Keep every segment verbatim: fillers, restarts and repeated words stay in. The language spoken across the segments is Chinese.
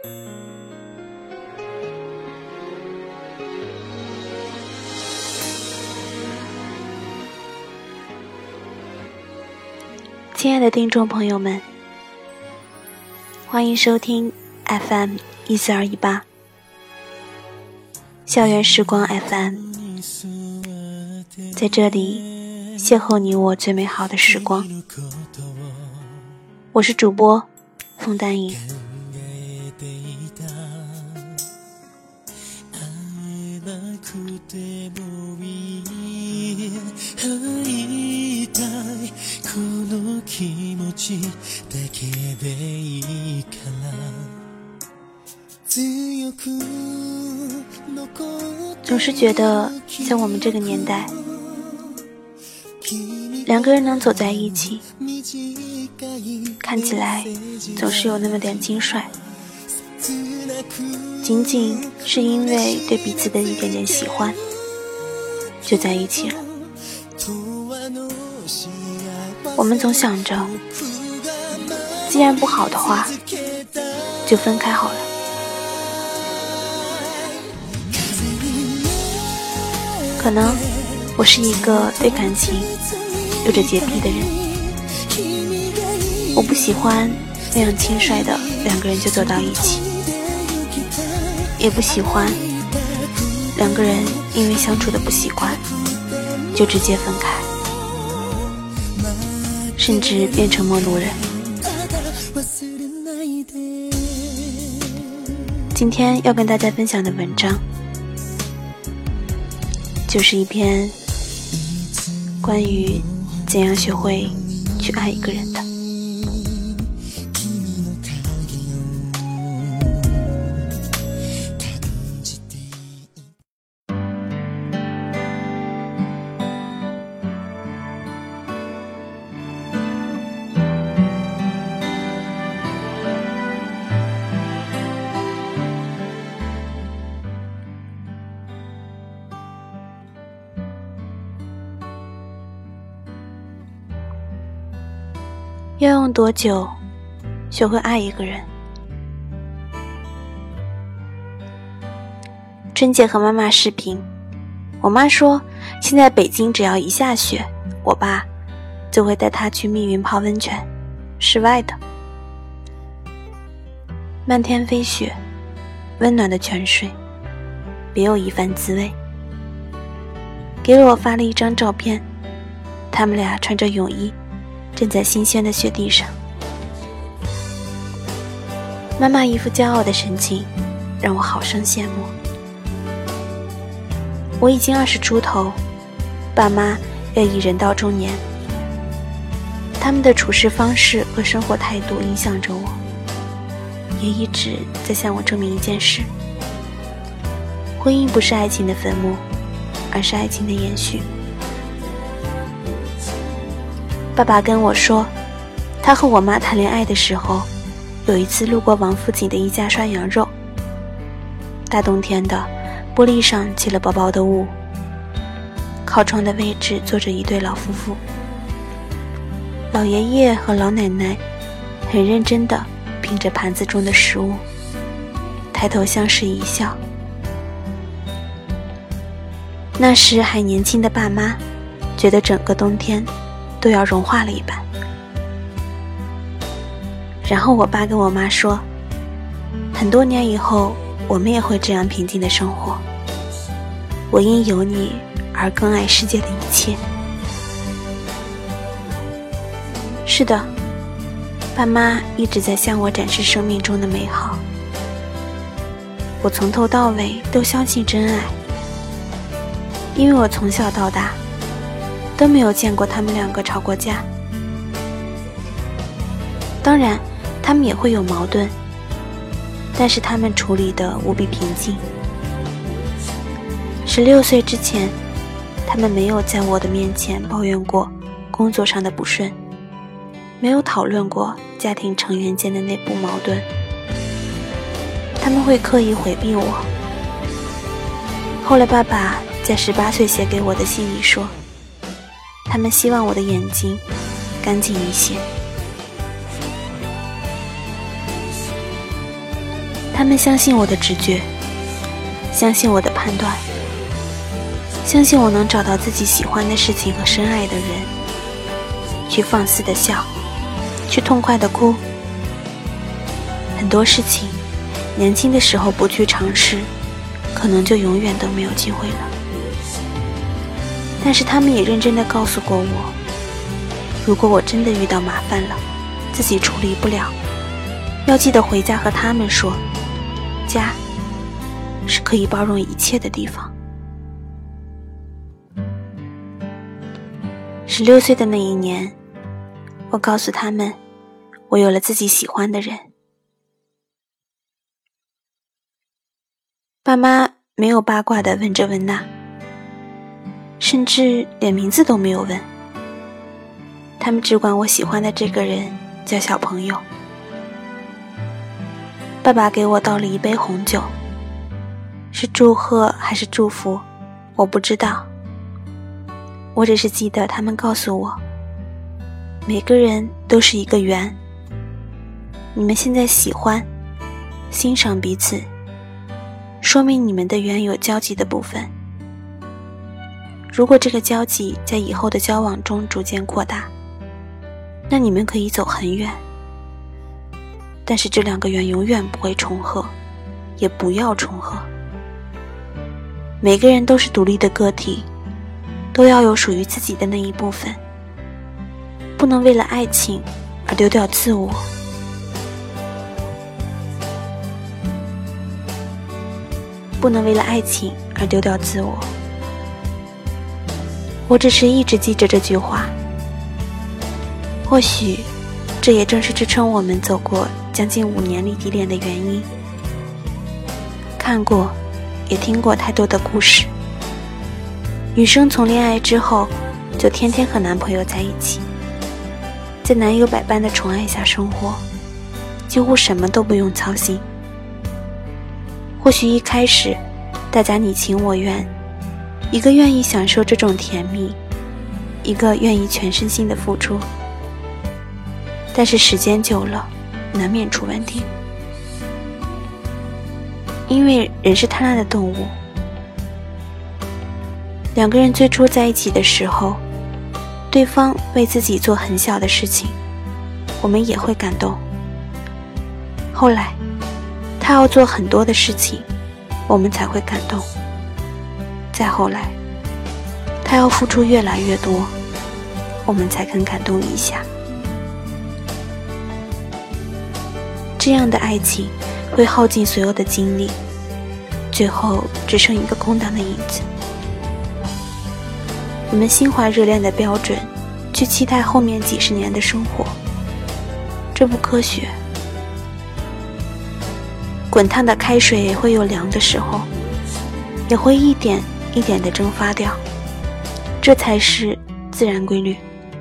亲爱的听众朋友们，欢迎收听 F M 一四二一八校园时光 F M， 在这里邂逅你我最美好的时光。我是主播凤丹影。总是觉得在我们这个年代，两个人能走在一起，看起来总是有那么点轻率，仅仅是因为对彼此的一点点喜欢就在一起了。我们总想着，既然不好的话就分开好了。可能我是一个对感情有着洁癖的人，我不喜欢那样轻率的两个人就走到一起，也不喜欢两个人因为相处的不习惯就直接分开，甚至变成陌路人。今天要跟大家分享的文章就是一篇关于怎样学会去爱一个人的。要用多久学会爱一个人？春节和妈妈视频，我妈说现在北京只要一下雪，我爸就会带她去密云泡温泉，室外的。漫天飞雪，温暖的泉水，别有一番滋味。给我发了一张照片，他们俩穿着泳衣站在新鲜的雪地上，妈妈一副骄傲的神情让我好生羡慕。我已经二十出头，爸妈也已人到中年，他们的处事方式和生活态度影响着我，也一直在向我证明一件事：婚姻不是爱情的坟墓，而是爱情的延续。爸爸跟我说，他和我妈谈恋爱的时候，有一次路过王府井的一家涮羊肉，大冬天的，玻璃上起了薄薄的雾，靠窗的位置坐着一对老夫妇，老爷爷和老奶奶很认真地品着盘子中的食物，抬头相视一笑。那时还年轻的爸妈觉得整个冬天都要融化了一般。然后我爸跟我妈说，很多年以后我们也会这样平静的生活，我因有你而更爱世界的一切。是的，爸妈一直在向我展示生命中的美好，我从头到尾都相信真爱，因为我从小到大都没有见过他们两个吵过架。当然他们也会有矛盾，但是他们处理得无比平静。十六岁之前，他们没有在我的面前抱怨过工作上的不顺，没有讨论过家庭成员间的内部矛盾，他们会刻意回避我。后来爸爸在十八岁写给我的信里说，他们希望我的眼睛干净一些。 他们相信我的直觉，相信我的判断，相信我能找到自己喜欢的事情和深爱的人，去放肆的笑，去痛快的哭。很多事情年轻的时候不去尝试，可能就永远都没有机会了。但是他们也认真地告诉过我，如果我真的遇到麻烦了，自己处理不了，要记得回家和他们说，家是可以包容一切的地方。十六岁的那一年，我告诉他们，我有了自己喜欢的人。爸妈没有八卦地问这问那，甚至连名字都没有问，他们只管我喜欢的这个人叫小朋友。爸爸给我倒了一杯红酒，是祝贺还是祝福，我不知道。我只是记得他们告诉我，每个人都是一个圆，你们现在喜欢欣赏彼此，说明你们的缘有交集的部分。如果这个交集在以后的交往中逐渐扩大，那你们可以走很远。但是这两个缘永远不会重合，也不要重合。每个人都是独立的个体，都要有属于自己的那一部分，不能为了爱情而丢掉自我。不能为了爱情而丢掉自我。我只是一直记着这句话，或许这也正是支撑我们走过将近五年异地恋的原因。看过也听过太多的故事，女生从恋爱之后就天天和男朋友在一起，在男友百般的宠爱下生活，几乎什么都不用操心。或许一开始大家你情我愿，一个愿意享受这种甜蜜，一个愿意全身心的付出，但是时间久了难免出问题。因为人是贪婪的动物，两个人最初在一起的时候，对方为自己做很小的事情，我们也会感动。后来他要做很多的事情，我们才会感动。再后来他要付出越来越多，我们才肯感动一下。这样的爱情会耗尽所有的精力，最后只剩一个空荡的影子。我们心怀热恋的标准去期待后面几十年的生活，这不科学。滚烫的开水也会有凉的时候，也会一点一点地蒸发掉，这才是自然规律。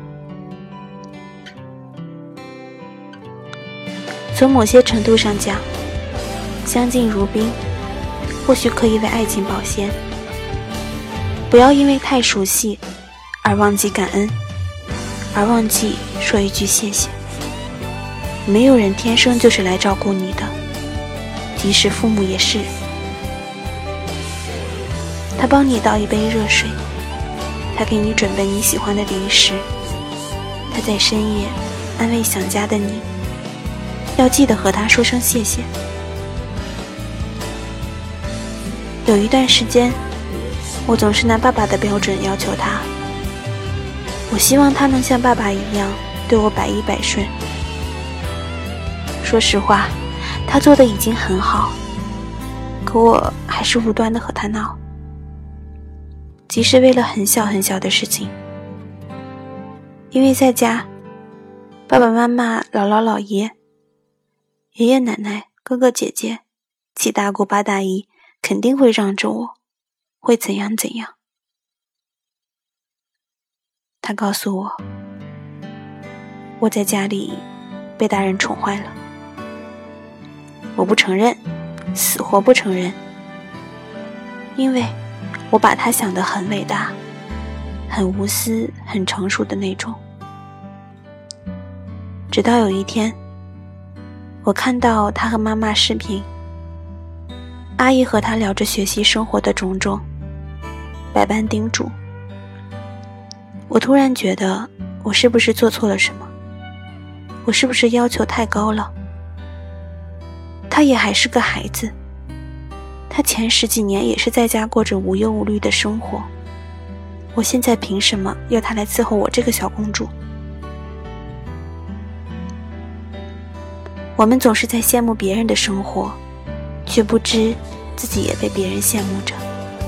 从某些程度上讲，相敬如宾或许可以为爱情保鲜。不要因为太熟悉而忘记感恩，而忘记说一句谢谢。没有人天生就是来照顾你的，即使父母也是。他帮你倒一杯热水，他给你准备你喜欢的零食，他在深夜安慰想家的你，要记得和他说声谢谢。有一段时间，我总是拿爸爸的标准要求他，我希望他能像爸爸一样对我百依百顺。说实话，他做的已经很好，可我还是无端的和他闹，即使为了很小很小的事情。因为在家，爸爸妈妈、姥姥姥爷、爷爷奶奶、哥哥姐姐、七大姑八大姨肯定会让着我，会怎样怎样。他告诉我，我在家里被大人宠坏了。我不承认，死活不承认，因为我把他想得很伟大，很无私，很成熟的那种。直到有一天，我看到他和妈妈视频， 阿姨和她聊着学习生活的种种，百般叮嘱。我突然觉得，我是不是做错了什么？我是不是要求太高了？他也还是个孩子，他前十几年也是在家过着无忧无虑的生活，我现在凭什么要他来伺候我这个小公主？我们总是在羡慕别人的生活，却不知自己也被别人羡慕着。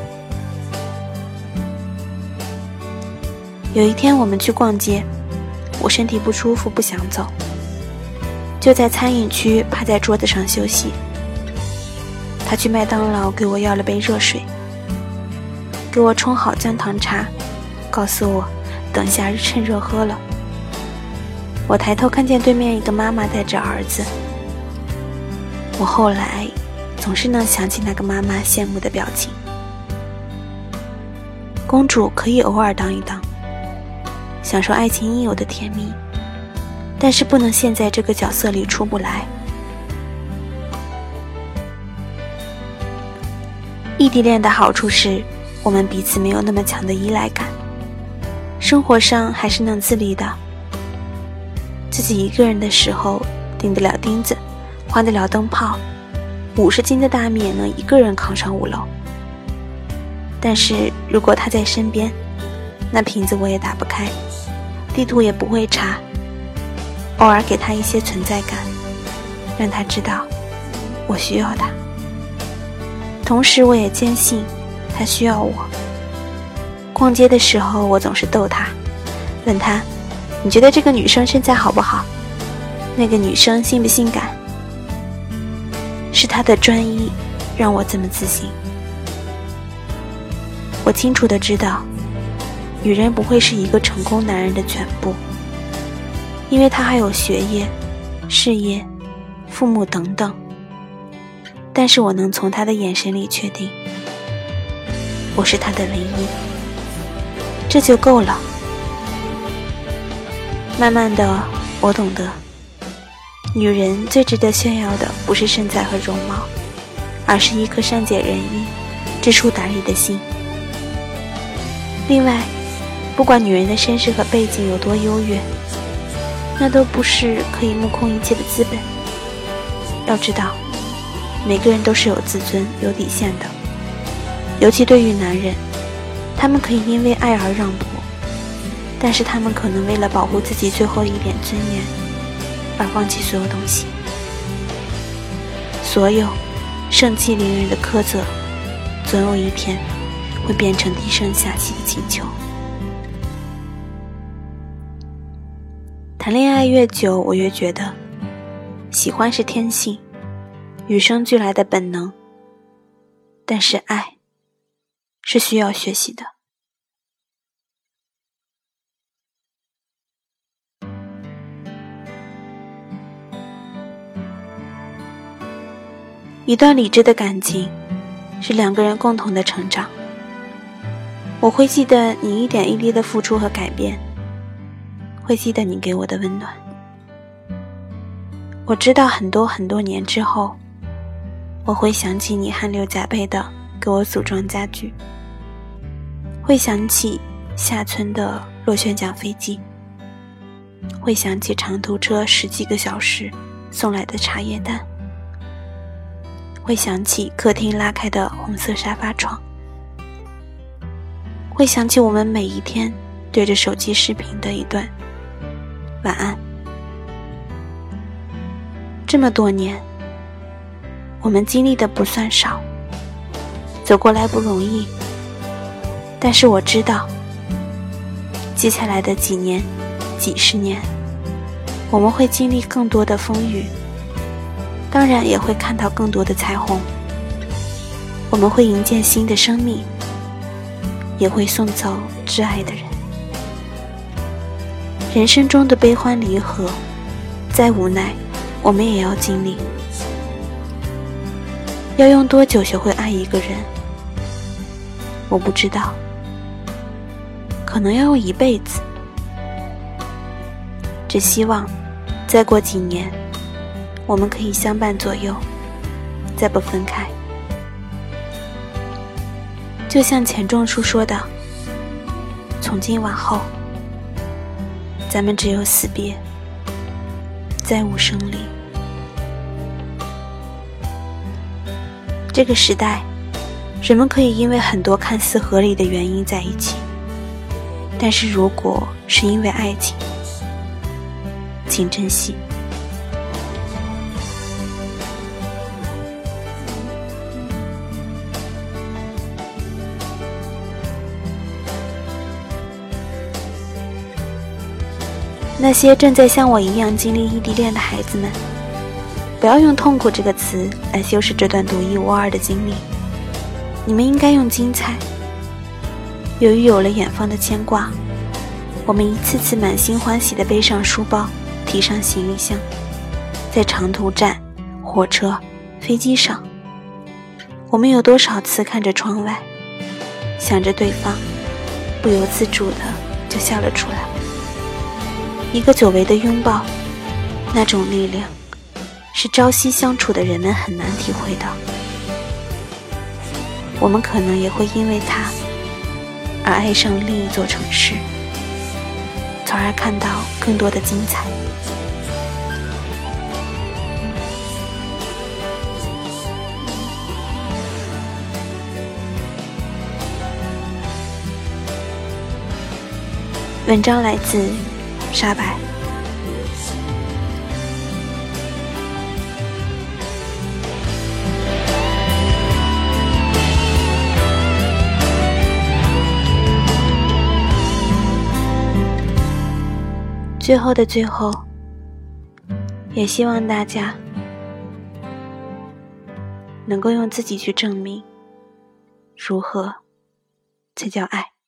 有一天我们去逛街，我身体不舒服不想走，就在餐饮区趴在桌子上休息。他去麦当劳给我要了杯热水，给我冲好姜糖茶，告诉我等下趁热喝了。我抬头看见对面一个妈妈带着儿子，我后来总是能想起那个妈妈羡慕的表情。公主可以偶尔当一当，享受爱情应有的甜蜜，但是不能陷在这个角色里出不来。异地恋的好处是，我们彼此没有那么强的依赖感，生活上还是能自理的。自己一个人的时候，钉得了钉子，换得了灯泡，五十斤的大米也能一个人扛上五楼。但是如果他在身边，那瓶子我也打不开，地图也不会查，偶尔给他一些存在感，让他知道我需要他。同时我也坚信他需要我。逛街的时候我总是逗他，问他，你觉得这个女生身材好不好？那个女生性不性感？是他的专一让我这么自信。我清楚地知道，女人不会是一个成功男人的全部，因为他还有学业、事业、父母等等。但是我能从他的眼神里确定，我是他的唯一，这就够了。慢慢的，我懂得，女人最值得炫耀的不是身材和容貌，而是一颗善解人意、知书达理的心。另外，不管女人的身世和背景有多优越，那都不是可以目空一切的资本。要知道，每个人都是有自尊、有底线的，尤其对于男人，他们可以因为爱而让步，但是他们可能为了保护自己最后一点尊严而放弃所有东西。所有盛气凌人的苛责，总有一天会变成低声下气的请求。谈恋爱越久，我越觉得喜欢是天性，与生俱来的本能，但是爱是需要学习的。一段理智的感情是两个人共同的成长。我会记得你一点一滴的付出和改变，会记得你给我的温暖。我知道很多很多年之后，我会想起你汗流浃背的给我组装家具，会想起下村的螺旋桨飞机，会想起长途车十几个小时送来的茶叶蛋，会想起客厅拉开的红色沙发床，会想起我们每一天对着手机视频的一段晚安。这么多年，我们经历的不算少，走过来不容易，但是我知道，接下来的几年、几十年，我们会经历更多的风雨，当然也会看到更多的彩虹。我们会迎接新的生命，也会送走挚爱的人。人生中的悲欢离合，再无奈，我们也要经历。要用多久学会爱一个人？我不知道，可能要用一辈子。只希望，再过几年，我们可以相伴左右，再不分开。 就像钱钟书说的，从今往后，咱们只有死别，再无生离。这个时代，人们可以因为很多看似合理的原因在一起，但是如果是因为爱情，请珍惜。那些正在像我一样经历异地恋的孩子们，不要用痛苦这个词来修饰这段独一无二的经历，你们应该用精彩。由于有了远方的牵挂，我们一次次满心欢喜地背上书包，提上行李箱，在长途站、火车、飞机上，我们有多少次看着窗外，想着对方，不由自主地就笑了出来。一个久违的拥抱，那种力量是朝夕相处的人们很难体会到。我们可能也会因为它而爱上另一座城市，从而看到更多的精彩。文章来自沙白。最后的最后，也希望大家能够用自己去证明如何才叫爱。